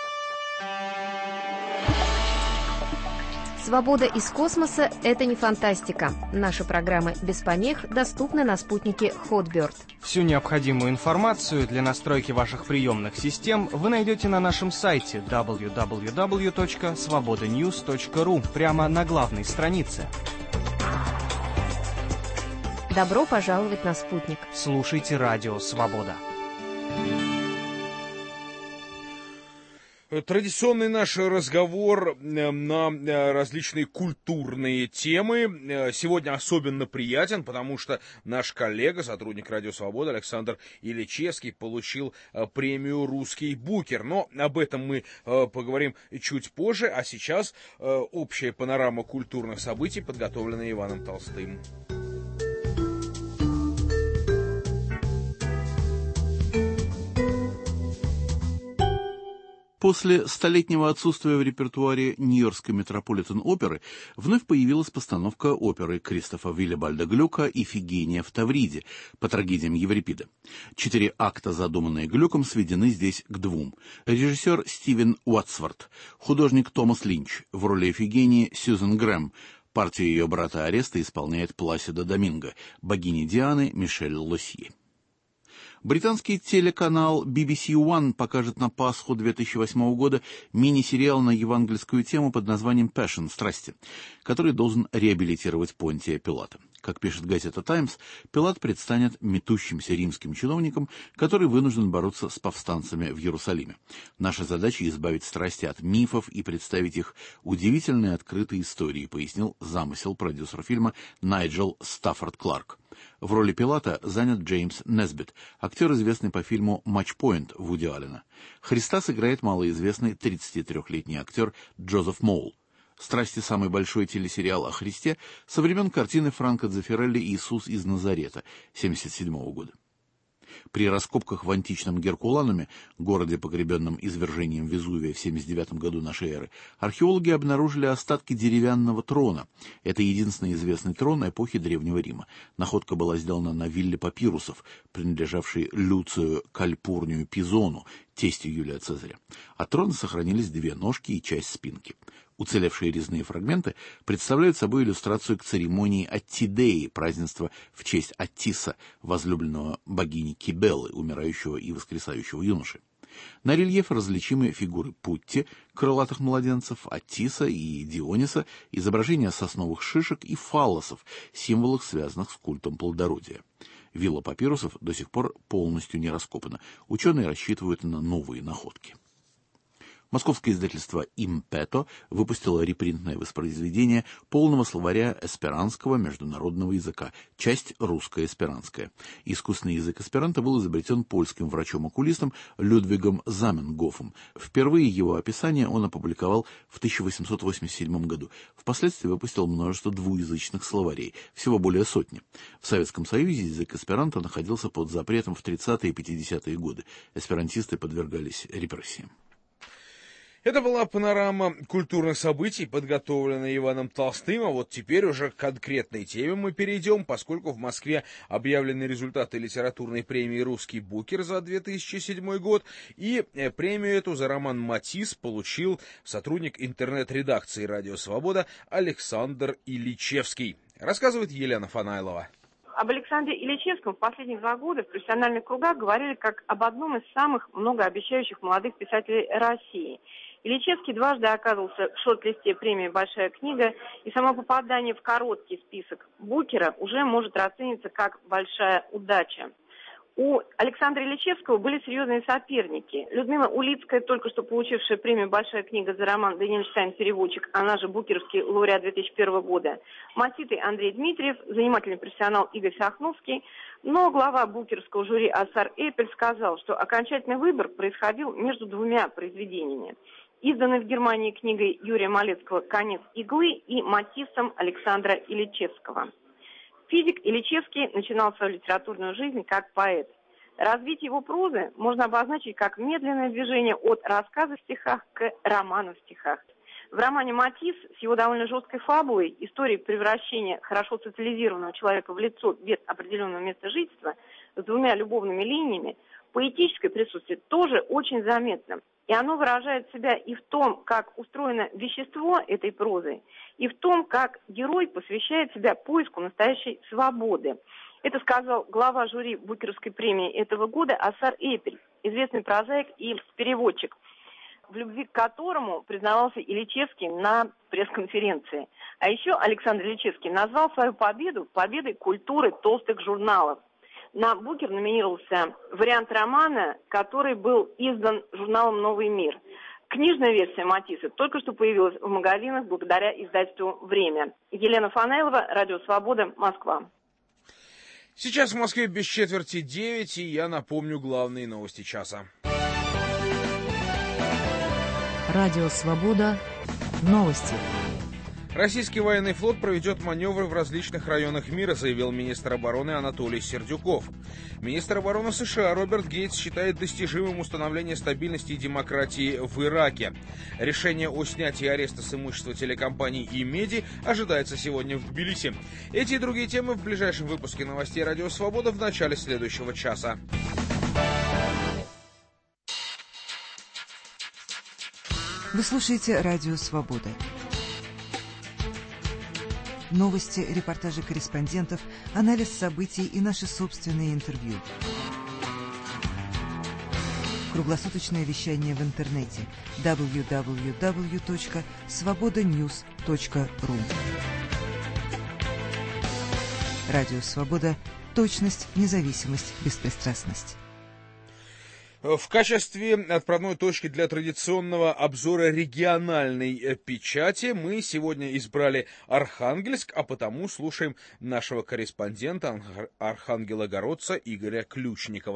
Свобода из космоса – это не фантастика. Наши программы без помех доступны на спутнике Hotbird. Всю необходимую информацию для настройки ваших приемных систем вы найдете на нашем сайте www.svobodanews.ru прямо на главной странице. Добро пожаловать на спутник. Слушайте Радио Свобода. Традиционный наш разговор на различные культурные темы сегодня особенно приятен, потому что наш коллега, сотрудник Радио Свобода Александр Ильичевский получил премию «Русский букер». Но об этом мы поговорим чуть позже, а сейчас общая панорама культурных событий, подготовленная Иваном Толстым. После столетнего отсутствия в репертуаре Нью-Йоркской Метрополитен-оперы вновь появилась постановка оперы Кристофа Виллибальда Глюка «Ифигения в Тавриде» по трагедиям Еврипида. 4 акта, задуманные Глюком, сведены здесь к 2. Режиссер Стивен Уотсворт, художник Томас Линч, в роли Ифигении Сьюзен Грэм, партию ее брата Ареста исполняет Пласидо Доминго, богини Дианы Мишель Лосье. Британский телеканал BBC One покажет на Пасху 2008 года мини-сериал на евангельскую тему под названием «Passion» – «Страсти», который должен реабилитировать Понтия Пилата. Как пишет газета «Таймс», Пилат предстанет метущимся римским чиновником, который вынужден бороться с повстанцами в Иерусалиме. Наша задача – избавить страсти от мифов и представить их удивительные открытые истории, пояснил замысел продюсер фильма Найджел Стаффорд Кларк. В роли Пилата занят Джеймс Несбит, актер, известный по фильму «Матчпоинт» Вуди Аллена. Христа сыграет малоизвестный 33-летний актер Джозеф Моул. «Страсти» — самый большой телесериал о Христе со времен картины Франко Дзеффирелли «Иисус из Назарета» 1977 года. При раскопках в античном Геркулануме, городе, погребенном извержением Везувия в 79 году нашей эры, археологи обнаружили остатки деревянного трона. Это единственный известный трон эпохи Древнего Рима. Находка была сделана на вилле папирусов, принадлежавшей Люцию Кальпурнию Пизону, тестю Юлия Цезаря. От трона сохранились 2 ножки и часть спинки. Уцелевшие резные фрагменты представляют собой иллюстрацию к церемонии Аттидеи, празднества в честь Аттиса, возлюбленного богини Кибелы, умирающего и воскресающего юноши. На рельефе различимы фигуры Путти, крылатых младенцев, Аттиса и Диониса, изображения сосновых шишек и фаллосов, символов, связанных с культом плодородия. Вилла папирусов до сих пор полностью не раскопана. Ученые рассчитывают на новые находки. Московское издательство «Импето» выпустило репринтное воспроизведение полного словаря эсперанского международного языка, часть русско-эсперанская. Искусственный язык эсперанто был изобретен польским врачом-окулистом Людвигом Заменгофом. Впервые его описание он опубликовал в 1887 году. Впоследствии выпустил множество двуязычных словарей, всего более сотни. В Советском Союзе язык эсперанто находился под запретом в 30-е и 50-е годы. Эсперантисты подвергались репрессиям. Это была панорама культурных событий, подготовленная Иваном Толстым, а вот теперь уже к конкретной теме мы перейдем, поскольку в Москве объявлены результаты литературной премии «Русский Букер» за 2007 год, и премию эту за роман «Матисс» получил сотрудник интернет-редакции «Радио Свобода» Александр Ильичевский. Рассказывает Елена Фанайлова. Об Александре Ильичевском в последние 2 года в профессиональных кругах говорили как об одном из самых многообещающих молодых писателей России. Ильичевский дважды оказывался в шорт-листе премии «Большая книга», и само попадание в короткий список Букера уже может расцениться как большая удача. У Александра Ильичевского были серьезные соперники. Людмила Улицкая, только что получившая премию «Большая книга» за роман «Даниэль Штайн. Переводчик», она же букеровский лауреат 2001 года. Маститый Андрей Дмитриев, занимательный профессионал Игорь Сахновский. Но глава букеровского жюри Асар Эпель сказал, что окончательный выбор происходил между 2 произведениями. Изданной в Германии книгой Юрия Малецкого «Конец иглы» и «Матиссом» Александра Ильичевского. Физик Ильичевский начинал свою литературную жизнь как поэт. Развитие его прозы можно обозначить как медленное движение от рассказа в стихах к роману в стихах. В романе «Матисс» с его довольно жесткой фабулой, историей превращения хорошо социализированного человека в лицо без определенного места жительства, с 2 любовными линиями, поэтическое присутствие тоже очень заметно. И оно выражает себя и в том, как устроено вещество этой прозы, и в том, как герой посвящает себя поиску настоящей свободы. Это сказал глава жюри Букеровской премии этого года Асар Эпель, известный прозаик и переводчик, в любви к которому признавался Ильичевский на пресс-конференции. А еще Александр Ильичевский назвал свою победу победой культуры толстых журналов. На Букер номинировался вариант романа, который был издан журналом «Новый мир». Книжная версия «Матисса» только что появилась в магазинах благодаря издательству «Время». Елена Фанайлова, Радио Свобода, Москва. Сейчас в Москве без 8:45, и я напомню главные новости часа. Радио Свобода. Новости. Российский военный флот проведет маневры в различных районах мира, заявил министр обороны Анатолий Сердюков. Министр обороны США Роберт Гейтс считает достижимым установление стабильности и демократии в Ираке. Решение о снятии ареста с имущества телекомпаний и меди ожидается сегодня в Тбилиси. Эти и другие темы в ближайшем выпуске новостей «Радио Свобода» в начале следующего часа. Вы слушаете «Радио Свобода». Новости, репортажи корреспондентов, анализ событий и наши собственные интервью. Круглосуточное вещание в интернете www.svobodanews.ru. Радио Свобода. Точность, независимость, беспристрастность. В качестве отправной точки для традиционного обзора региональной печати мы сегодня избрали Архангельск, а потому слушаем нашего корреспондента, архангелогородца Игоря Ключникова.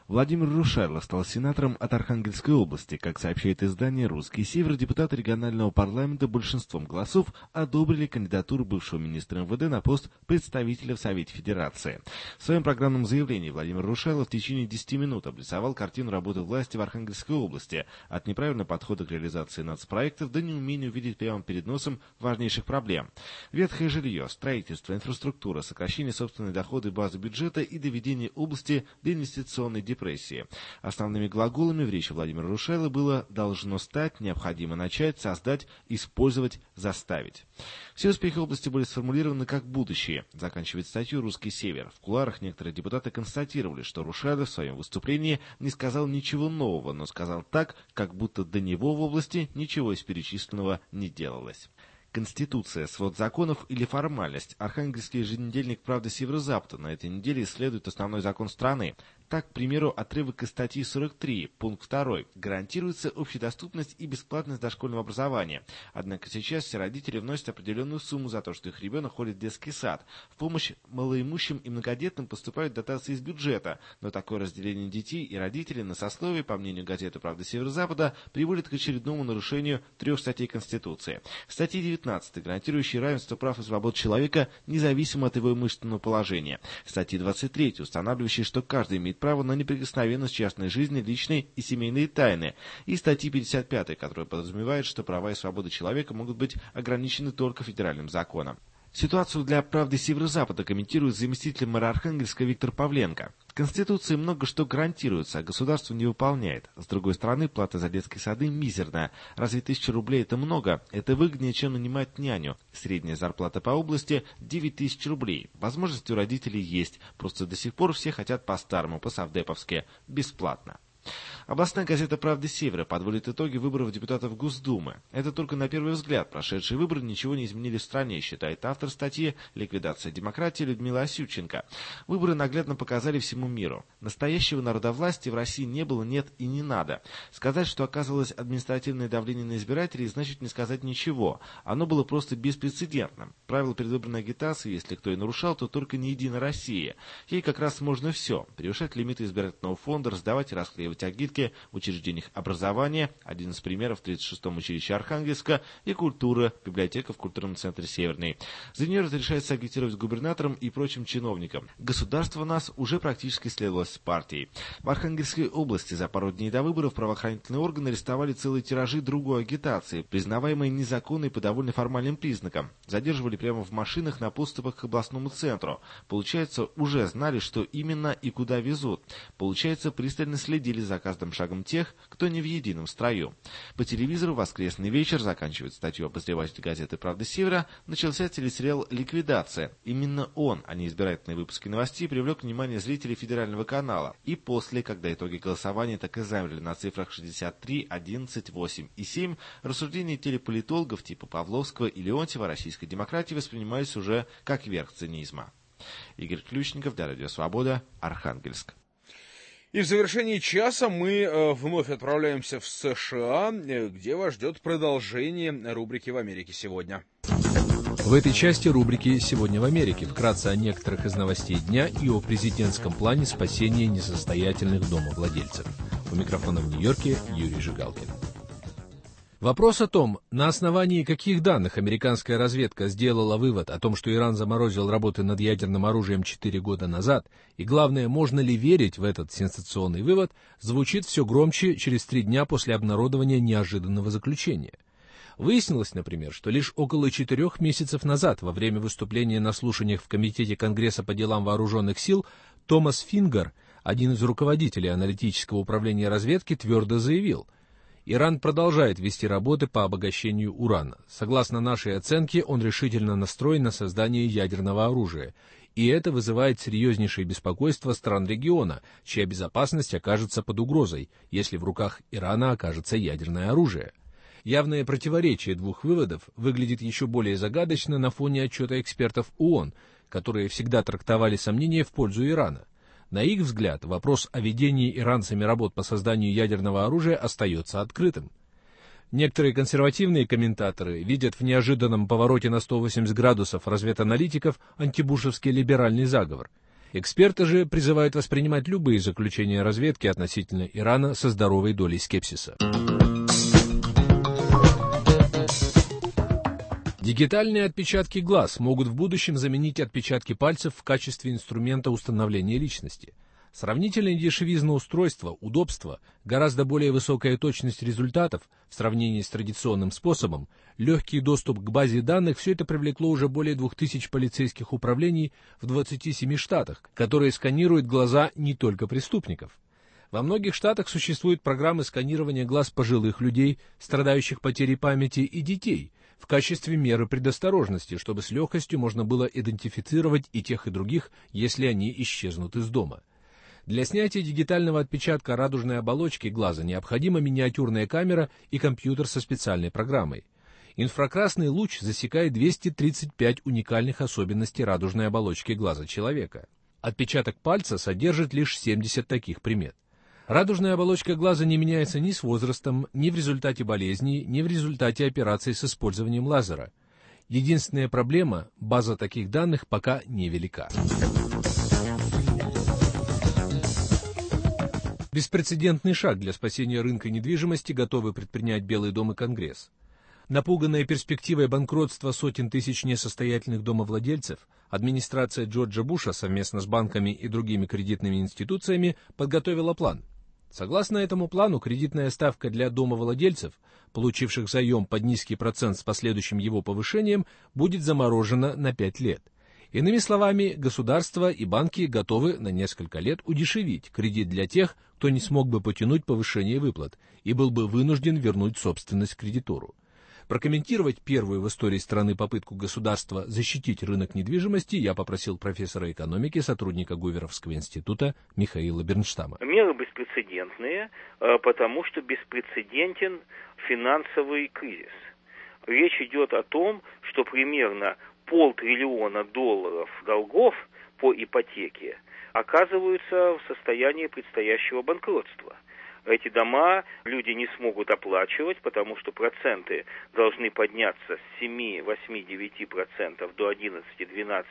Владимир Рушайло стал сенатором от Архангельской области. Как сообщает издание «Русский Север», депутаты регионального парламента большинством голосов одобрили кандидатуру бывшего министра МВД на пост представителя в Совете Федерации. В своем программном заявлении Владимир Рушайло в течение 10 минут обрисовал картину работы власти в Архангельской области, от неправильного подхода к реализации нацпроектов до неумения увидеть прямо перед носом важнейших проблем. Ветхое жилье, строительство, инфраструктура, сокращение собственной дохода и базы бюджета и доведение области до инвестиционной депрессии. Основными глаголами в речи Владимира Рушайло было «должно стать», «необходимо начать», «создать», «использовать», «заставить». Все успехи области были сформулированы как будущее, заканчивает статью «Русский Север». В кулуарах некоторые депутаты констатировали, что Рушайло в своем выступлении не сказал ничего нового, но сказал так, как будто до него в области ничего из перечисленного не делалось. Конституция, свод законов или формальность. Архангельский еженедельник «Правда Северо-Запада» на этой неделе исследует основной закон страны. Так, к примеру, отрывок из статьи 43, пункт 2. Гарантируется общедоступность и бесплатность дошкольного образования. Однако сейчас все родители вносят определенную сумму за то, что их ребенок ходит в детский сад. В помощь малоимущим и многодетным поступают дотации из бюджета. Но такое разделение детей и родителей на сословие, по мнению газеты «Правда Северо-Запада», приводит к очередному нарушению 3 статей Конституции. Статьи 19, гарантирующие равенство прав и свобод человека, независимо от его имущественного положения. Статьи 23, устанавливающие, что каждый имеет право на неприкосновенность частной жизни, личной и семейной тайны. И статьи 55, которая подразумевает, что права и свободы человека могут быть ограничены только федеральным законом. Ситуацию для «Правды Северо-Запада» комментирует заместитель мэра Архангельска Виктор Павленко. Конституции много что гарантируется, а государство не выполняет. С другой стороны, плата за детские сады мизерная. Разве 1000 рублей это много? Это выгоднее, чем нанимать няню. Средняя зарплата по области 9000 рублей. Возможности у родителей есть, просто до сих пор все хотят по-старому, по-совдеповски, бесплатно. Областная газета «Правда Севера» подводит итоги выборов депутатов Госдумы. Это только на первый взгляд. Прошедшие выборы ничего не изменили в стране, считает автор статьи «Ликвидация демократии» Людмила Осюченко. Выборы наглядно показали всему миру. Настоящего народовластия в России не было, нет и не надо. Сказать, что оказывалось административное давление на избирателей, значит не сказать ничего. Оно было просто беспрецедентным. Правила предвыборной агитации, если кто и нарушал, то только не «Единая Россия». Ей как раз можно все. Превышать лимиты избирательного фонда, раздавать и расклеивать агитки в учреждениях образования, один из примеров в 36-м училище Архангельска, и культура, библиотека в культурном центре Северный. За нее разрешается агитировать губернаторам и прочим чиновникам. Государство нас уже практически слилось с партией. В Архангельской области за пару дней до выборов правоохранительные органы арестовали целые тиражи другой агитации, признаваемой незаконной по довольно формальным признакам. Задерживали прямо в машинах на подступах к областному центру. Получается, уже знали, что именно и куда везут. Получается, пристально следили за каждым шагом тех, кто не в едином строю. По телевизору в воскресный вечер, заканчивает статью обозреватель газеты «Правда Севера», начался телесериал «Ликвидация». Именно он, а не избирательные выпуски новостей, привлек внимание зрителей федерального канала. И после, когда итоги голосования так и замерли на цифрах 63, 11, 8 и 7, рассуждения телеполитологов типа Павловского и Леонтьева российской демократии воспринимались уже как верх цинизма. Игорь Ключников, для Радио Свобода, Архангельск. И в завершении часа мы вновь отправляемся в США, где вас ждет продолжение рубрики «В Америке сегодня». В этой части рубрики «Сегодня в Америке» вкратце о некоторых из новостей дня и о президентском плане спасения несостоятельных домовладельцев. У микрофона в Нью-Йорке Юрий Жигалкин. Вопрос о том, на основании каких данных американская разведка сделала вывод о том, что Иран заморозил работы над ядерным оружием 4 года назад, и главное, можно ли верить в этот сенсационный вывод, звучит все громче через 3 дня после обнародования неожиданного заключения. Выяснилось, например, что лишь около 4 месяцев назад, во время выступления на слушаниях в Комитете Конгресса по делам вооруженных сил, Томас Фингер, один из руководителей аналитического управления разведки, твердо заявил: Иран продолжает вести работы по обогащению урана. Согласно нашей оценке, он решительно настроен на создание ядерного оружия. И это вызывает серьезнейшее беспокойство стран региона, чья безопасность окажется под угрозой, если в руках Ирана окажется ядерное оружие. Явное противоречие двух выводов выглядит еще более загадочно на фоне отчета экспертов ООН, которые всегда трактовали сомнения в пользу Ирана. На их взгляд, вопрос о ведении иранцами работ по созданию ядерного оружия остается открытым. Некоторые консервативные комментаторы видят в неожиданном повороте на 180 градусов разведаналитиков антибушевский либеральный заговор. Эксперты же призывают воспринимать любые заключения разведки относительно Ирана со здоровой долей скепсиса. Дигитальные отпечатки глаз могут в будущем заменить отпечатки пальцев в качестве инструмента установления личности. Сравнительная дешевизна устройства, удобство, гораздо более высокая точность результатов в сравнении с традиционным способом, легкий доступ к базе данных – все это привлекло уже более 2000 полицейских управлений в 27 штатах, которые сканируют глаза не только преступников. Во многих штатах существуют программы сканирования глаз пожилых людей, страдающих потерей памяти, и детей в качестве меры предосторожности, чтобы с легкостью можно было идентифицировать и тех, и других, если они исчезнут из дома. Для снятия дигитального отпечатка радужной оболочки глаза необходима миниатюрная камера и компьютер со специальной программой. Инфракрасный луч засекает 235 уникальных особенностей радужной оболочки глаза человека. Отпечаток пальца содержит лишь 70 таких примет. Радужная оболочка глаза не меняется ни с возрастом, ни в результате болезни, ни в результате операций с использованием лазера. Единственная проблема – база таких данных пока невелика. Беспрецедентный шаг для спасения рынка недвижимости готовы предпринять Белый дом и Конгресс. Напуганная перспективой банкротства сотен тысяч несостоятельных домовладельцев, администрация Джорджа Буша совместно с банками и другими кредитными институциями подготовила план. Согласно этому плану, кредитная ставка для домовладельцев, получивших заем под низкий процент с последующим его повышением, будет заморожена на 5 лет. Иными словами, государство и банки готовы на несколько лет удешевить кредит для тех, кто не смог бы потянуть повышение выплат и был бы вынужден вернуть собственность кредитору. Прокомментировать первую в истории страны попытку государства защитить рынок недвижимости я попросил профессора экономики, сотрудника Гуверовского института Михаила Бернштама. Меры беспрецедентные, потому что беспрецедентен финансовый кризис. Речь идет о том, что примерно $500 триллиона долгов по ипотеке оказываются в состоянии предстоящего банкротства. Эти дома люди не смогут оплачивать, потому что проценты должны подняться с 7, 8, 9% до 11, 12,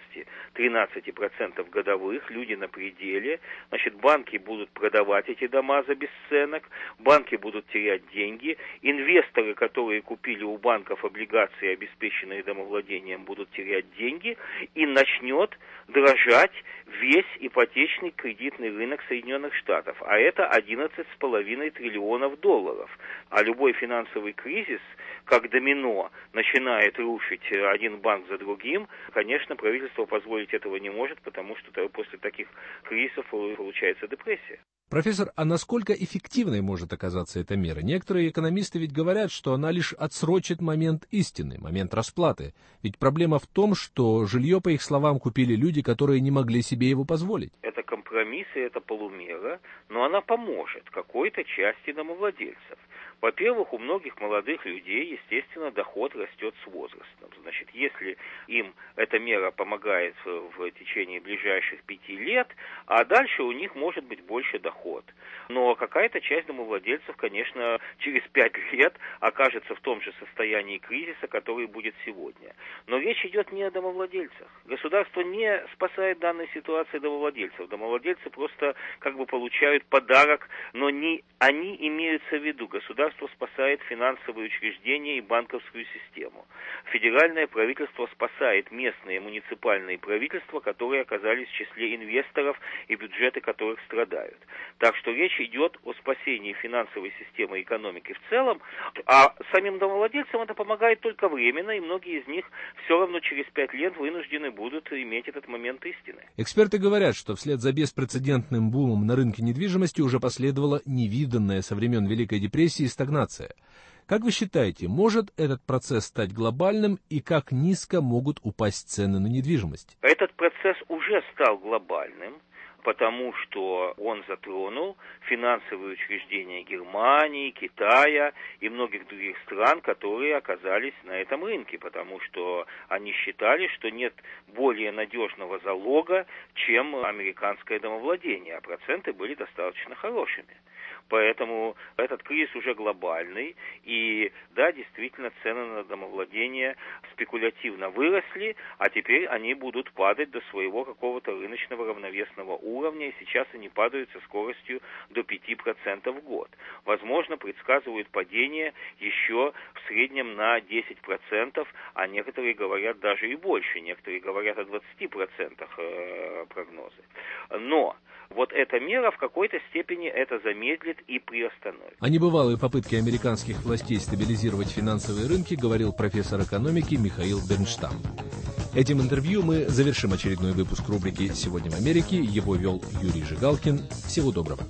13% годовых. Люди на пределе. Значит, банки будут продавать эти дома за бесценок, банки будут терять деньги. Инвесторы, которые купили у банков облигации, обеспеченные домовладением, будут терять деньги. И начнет дрожать весь ипотечный кредитный рынок Соединенных Штатов. А это 11,5 триллионов долларов. А любой финансовый кризис, как домино, начинает рушить один банк за другим, конечно, правительство позволить этого не может, потому что после таких кризисов получается депрессия. Профессор, а насколько эффективной может оказаться эта мера? Некоторые экономисты ведь говорят, что она лишь отсрочит момент истины, момент расплаты. Ведь проблема в том, что жилье, по их словам, купили люди, которые не могли себе его позволить. Это компромисс и это полумера, но она поможет какой-то части домовладельцев. Во-первых, у многих молодых людей, естественно, доход растет с возрастом. Значит, если им эта мера помогает в течение ближайших 5 лет, а дальше у них может быть больше доход. Но какая-то часть домовладельцев, конечно, через 5 лет окажется в том же состоянии кризиса, который будет сегодня. Но речь идет не о домовладельцах. Государство не спасает данной ситуации домовладельцев. Домовладельцы просто как бы получают подарок, но не они имеются в виду. Государство спасает финансовые учреждения и банковскую систему. Федеральное правительство спасает местные муниципальные правительства, которые оказались в числе инвесторов и бюджеты которых страдают. Так что речь идет о спасении финансовой системы и экономики в целом, а самим домовладельцам это помогает только временно, и многие из них все равно через 5 лет вынуждены будут иметь этот момент истины. Эксперты говорят, что вслед за беспрецедентным бумом на рынке недвижимости уже последовала невиданная со времен Великой депрессии стагнация. Как вы считаете, может этот процесс стать глобальным и как низко могут упасть цены на недвижимость? Этот процесс уже стал глобальным. потому что он затронул финансовые учреждения Германии, Китая и многих других стран, которые оказались на этом рынке, потому что они считали, что нет более надежного залога, чем американское домовладение, а проценты были достаточно хорошими. Поэтому этот кризис уже глобальный, и да, действительно, цены на домовладение спекулятивно выросли, а теперь они будут падать до своего какого-то рыночного равновесного уровня, и сейчас они падают со скоростью до 5% в год. Возможно, предсказывают падение еще в среднем на 10%, а некоторые говорят даже и больше, некоторые говорят о 20% прогнозы. Но вот эта мера в какой-то степени это замедлит и приостановит. О небывалой попытке американских властей стабилизировать финансовые рынки говорил профессор экономики Михаил Бернштам. Этим интервью мы завершим очередной выпуск рубрики «Сегодня в Америке». Его вел Юрий Жигалкин. Всего доброго.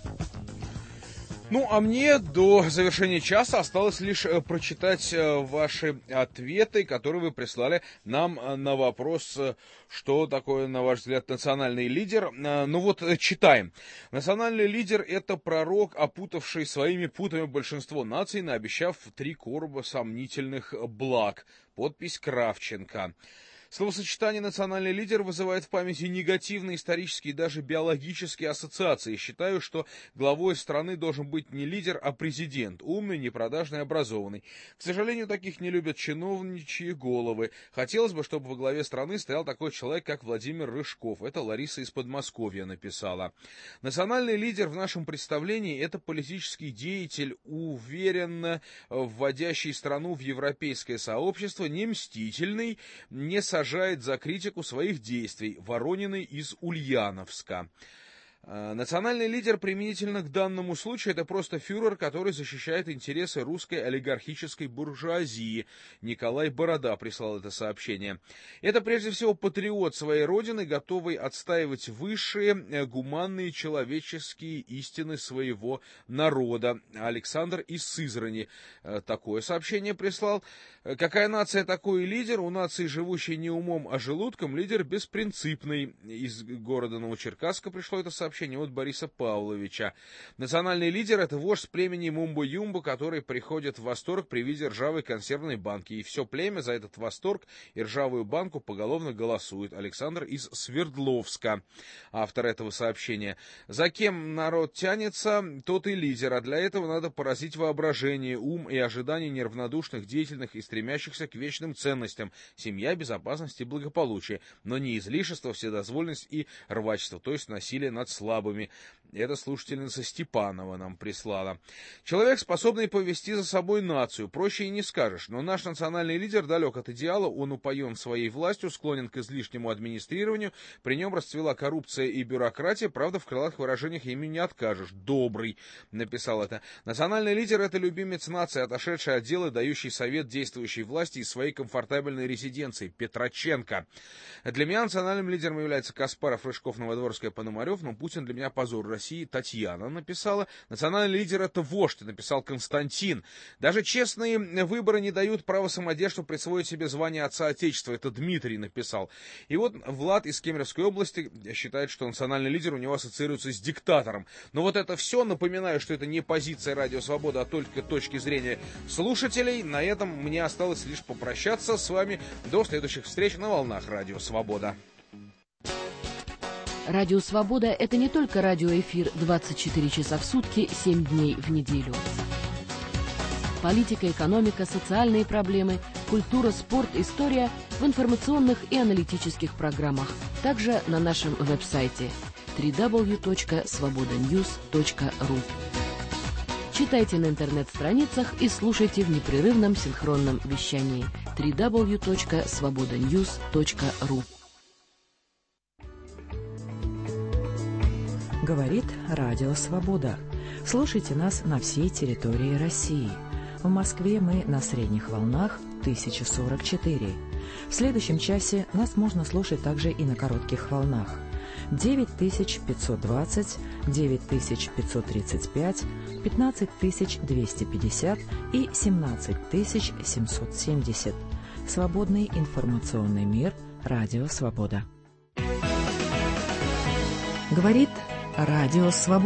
Ну, а мне до завершения часа осталось лишь прочитать ваши ответы, которые вы прислали нам на вопрос, что такое, на ваш взгляд, национальный лидер. Ну вот, читаем. Национальный лидер – это пророк, опутавший своими путами большинство наций, наобещав 3 короба сомнительных благ. Подпись Кравченко. Словосочетание «национальный лидер» вызывает в памяти негативные исторические и даже биологические ассоциации. Считаю, что главой страны должен быть не лидер, а президент. Умный, непродажный, образованный. К сожалению, таких не любят чиновничьи головы. Хотелось бы, чтобы во главе страны стоял такой человек, как Владимир Рыжков. Это Лариса из Подмосковья написала. Национальный лидер в нашем представлении – это политический деятель, уверенно вводящий страну в европейское сообщество, не мстительный, не сажает за критику своих действий. Ворониной из Ульяновска. Национальный лидер применительно к данному случаю – это просто фюрер, который защищает интересы русской олигархической буржуазии. Николай Борода прислал это сообщение. Это прежде всего патриот своей родины, готовый отстаивать высшие гуманные человеческие истины своего народа. Александр из Сызрани такое сообщение прислал. Какая нация, такой и лидер? У нации, живущей не умом, а желудком, лидер беспринципный. Из города Новочеркасска пришло это сообщение от Бориса Павловича. Национальный лидер – это вождь с племени Мумбо-Юмбо, который приходит в восторг при виде ржавой консервной банки. И все племя за этот восторг и ржавую банку поголовно голосует. Александр из Свердловска, автор этого сообщения. За кем народ тянется, тот и лидер, а для этого надо поразить воображение, ум и ожидания неравнодушных, деятельных и стремящихся к вечным ценностям. Семья, безопасность и благополучие, но не излишество, вседозволенность и рвачество, то есть насилие над слабыми. Это слушательница Степанова нам прислала. Человек, способный повести за собой нацию, проще и не скажешь, но наш национальный лидер далек от идеала, он упоен своей властью, склонен к излишнему администрированию, при нем расцвела коррупция и бюрократия, правда, в крылатых выражениях ему не откажешь. Добрый, написал это. Национальный лидер – это любимец нации, отошедший от дела, дающий совет действующей власти из своей комфортабельной резиденции. Петроченко. Для меня национальным лидером является Каспаров, Рыжков, Новодворская, Пономарев, но Путин для меня позор России. Татьяна написала. Национальный лидер – это вождь, написал Константин. Даже честные выборы не дают права самодержцу присвоить себе звание отца Отечества. Это Дмитрий написал. И вот Влад из Кемеровской области считает, что национальный лидер у него ассоциируется с диктатором. Но вот это все, напоминаю, что это не позиция Радио Свобода, а только точки зрения слушателей. На этом мне осталось лишь попрощаться с вами. До следующих встреч на волнах Радио Свобода. Радио «Свобода» — это не только радиоэфир 24 часа в сутки, 7 дней в неделю. Политика, экономика, социальные проблемы, культура, спорт, история в информационных и аналитических программах. Также на нашем веб-сайте www.svobodanews.ru. Читайте на интернет-страницах и слушайте в непрерывном синхронном вещании www.svobodanews.ru. Говорит Радио Свобода. Слушайте нас на всей территории России. В Москве мы на средних волнах 1044. В следующем часе нас можно слушать также и на коротких волнах 9520, 9535, 15250 и 17770. Свободный информационный мир. Радио Свобода. Говорит Радио Свобода.